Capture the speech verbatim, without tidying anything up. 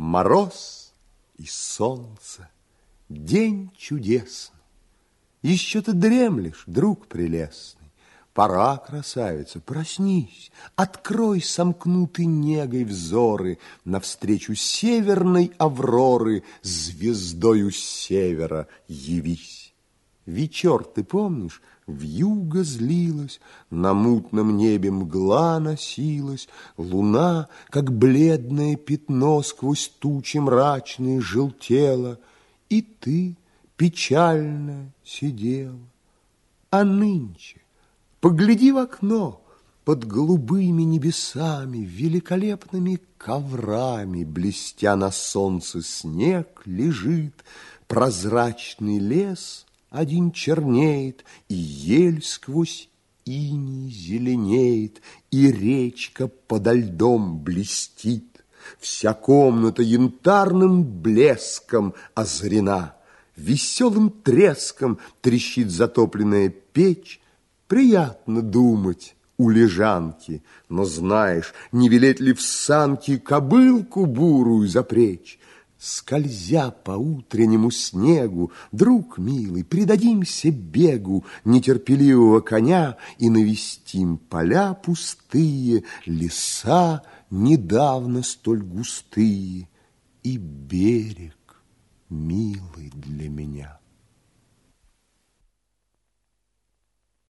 Мороз и солнце, день чудесный. Еще ты дремлешь, друг прелестный. Пора, красавица, проснись, открой сомкнутый негой взоры навстречу северной авроры, звездою севера явись. Вечер, ты помнишь, вьюга злилась, на мутном небе мгла носилась, луна, как бледное пятно, сквозь тучи мрачные желтела, и ты печально сидела. А нынче погляди в окно, под голубыми небесами, великолепными коврами, блестя на солнце, снег лежит, прозрачный лес один чернеет, и ель сквозь иней зеленеет, и речка подо льдом блестит. Вся комната янтарным блеском озарена, веселым треском трещит затопленная печь. Приятно думать у лежанки, но знаешь, не велеть ли в санки кобылку бурую запречь? Скользя по утреннему снегу, друг милый, предадимся бегу нетерпеливого коня и навестим поля пустые, леса недавно столь густые и берег, милый для меня.